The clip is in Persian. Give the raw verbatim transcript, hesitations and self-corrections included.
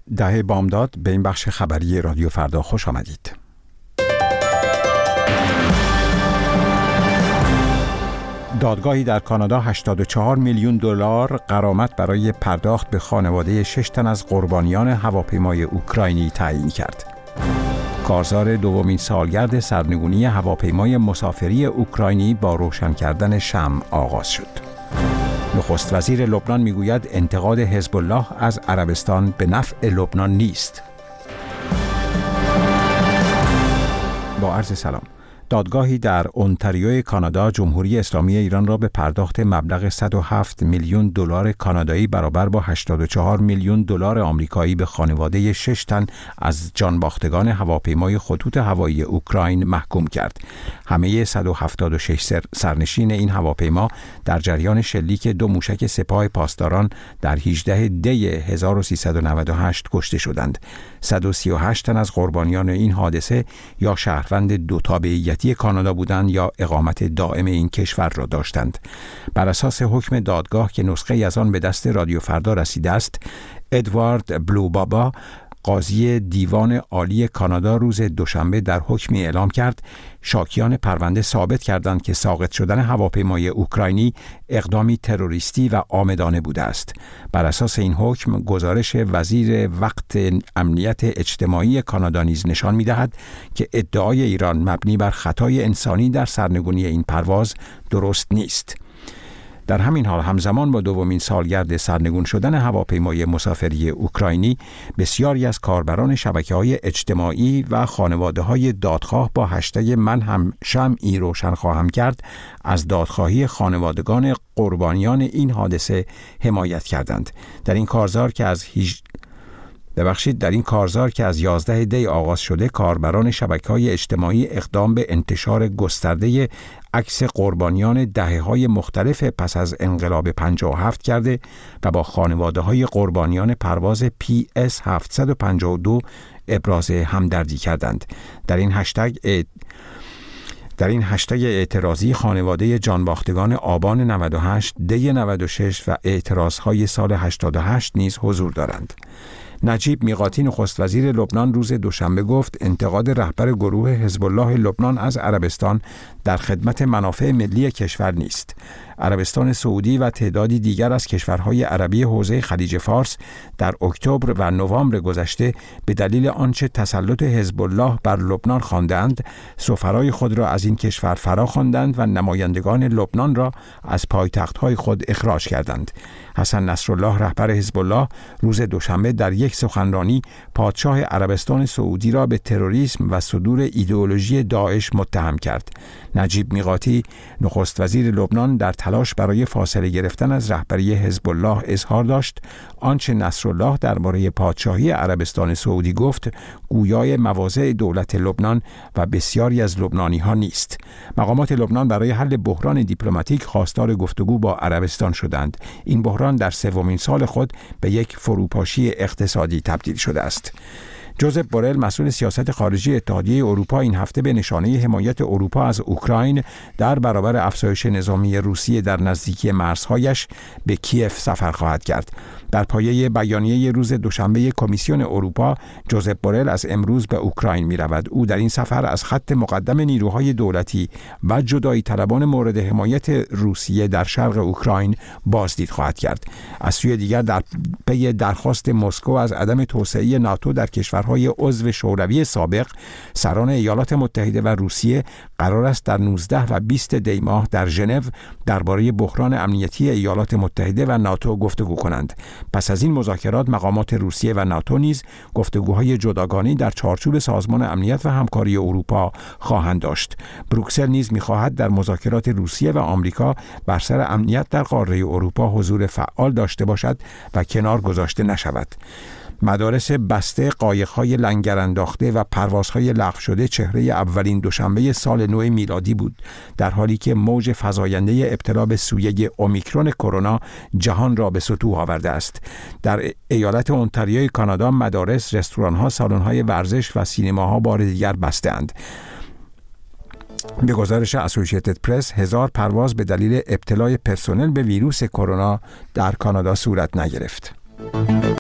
دهه بامداد، به این بخش خبری رادیو فردا خوش آمدید. دادگاهی در کانادا هشتاد و چهار میلیون دلار غرامت برای پرداخت به خانواده شش تن از قربانیان هواپیمای اوکراینی تعیین کرد. کارزار دومین سالگرد سرنگونی هواپیمای مسافری اوکراینی با روشن کردن شمع آغاز شد. نخست وزیر لبنان میگوید انتقاد حزب الله از عربستان به نفع لبنان نیست. با عرض سلام. دادگاهی در اونتاریوی کانادا جمهوری اسلامی ایران را به پرداخت مبلغ صد و هفت میلیون دلار کانادایی برابر با هشتاد و چهار میلیون دلار آمریکایی به خانواده شش تن از جانباختگان هواپیمای خطوط هوایی اوکراین محکوم کرد. همه صد و هفتاد و شش سرنشین این هواپیما در جریان شلیک دو موشک سپاه پاسداران در هجدهم دی هزار و سیصد و نود و هشت کشته شدند. صد و سی و هشت تن از قربانیان این حادثه یا شهروند دو تابعیتی کانادا بودند یا اقامت دائم این کشور را داشتند. بر اساس حکم دادگاه که نسخه از آن به دست رادیو فردا رسیده است، ادوارد بلوبابا قاضی دیوان عالی کانادا روز دوشنبه در حکمی اعلام کرد شاکیان پرونده ثابت کردند که ساقط شدن هواپیمای اوکراینی اقدامی تروریستی و عامدانه بوده است. بر اساس این حکم گزارش وزیر وقت امنیت اجتماعی کانادا نیز نشان می‌دهد که ادعای ایران مبنی بر خطای انسانی در سرنگونی این پرواز درست نیست. در همین حال همزمان با دومین سالگرد سرنگون شدن هواپیمای مسافری اوکراینی، بسیاری از کاربران شبکه‌های اجتماعی و خانواده‌های دادخواه با هشتگ من هم شمعی روشن خواهم کرد از دادخواهی خانوادگان قربانیان این حادثه حمایت کردند. در این کارزار که از هیچ ببخشید در این کارزار که از یازده دی آغاز شده، کاربران شبکه‌های اجتماعی اقدام به انتشار گسترده عکس قربانیان دهه‌های مختلف پس از انقلاب پنجاه و هفت کرده و با خانواده‌های قربانیان پرواز پی اس هفتصد و پنجاه و دو ابراز همدردی کردند. در این هشتگ ات... در این هشتگ اعتراضی خانواده جانباختگان آبان نود و هشت، دی نود و شش و اعتراضهای سال هشتاد و هشت نیز حضور دارند. نجیب میقاتی نخست وزیر لبنان روز دوشنبه گفت انتقاد رهبر گروه حزب الله لبنان از عربستان در خدمت منافع ملی کشور نیست. عربستان سعودی و تعدادی دیگر از کشورهای عربی حوزه خلیج فارس در اکتبر و نوامبر گذشته به دلیل آنچه تسلط حزب الله بر لبنان خواندند، سفرای خود را از این کشور فرا خواندند و نمایندگان لبنان را از پایتخت‌های خود اخراج کردند. حسن نصرالله رهبر حزب الله روز دوشنبه در یک سخنرانی پادشاه عربستان سعودی را به تروریسم و صدور ایدئولوژی داعش متهم کرد. نجیب میقاتی نخست وزیر لبنان در تلاش برای فاصله گرفتن از رهبری حزب الله اظهار داشت آنچه نصرالله درباره پادشاهی عربستان سعودی گفت گویای مواضع دولت لبنان و بسیاری از لبنانی‌ها نیست. مقامات لبنان برای حل بحران دیپلماتیک خواستار گفتگو با عربستان شدند. این بحران در سومین سال خود به یک فروپاشی اقتصادی تبدیل شده است. جوزف بورل مسئول سیاست خارجی اتحادیه اروپا این هفته به نشانه حمایت اروپا از اوکراین در برابر افزایش نظامی روسیه در نزدیکی مرزهایش به کیف سفر خواهد کرد. در پایه بیانیه روز دوشنبه کمیسیون اروپا، جوزف بورل از امروز به اوکراین می رود. او در این سفر از خط مقدم نیروهای دولتی و جدایی طلبان مورد حمایت روسیه در شرق اوکراین بازدید خواهد کرد. از سوی دیگر در پی درخواست مسکو از عدم توسعه ناتو در کشورهای عضو شوروی سابق، سران ایالات متحده و روسیه قرار است در نوزده و بیست دی ماه در ژنو درباره بحران امنیتی ایالات متحده و ناتو گفتگو کنند. پس از این مذاکرات مقامات روسیه و ناتو نیز گفتگوهای جداگانه در چارچوب سازمان امنیت و همکاری اروپا خواهند داشت. بروکسل نیز می‌خواهد در مذاکرات روسیه و آمریکا بر سر امنیت در قاره اروپا حضور فعال داشته باشد و کنار گذاشته نشود. مدارس بسته، قایق‌های لنگر انداخته و پروازهای لغو شده چهره اولین دوشنبه سال نو میلادی بود، در حالی که موج فزاینده ابتلا به سویه اومیکرون کرونا جهان را به سطوح آورده است. در ایالت اونتاریوی کانادا مدارس، رستوران‌ها، سالن‌های ورزش و سینماها بار دیگر بسته‌اند. به گزارش اسوسییتد پرس، هزار پرواز به دلیل ابتلای پرسنل به ویروس کرونا در کانادا صورت نگرفت.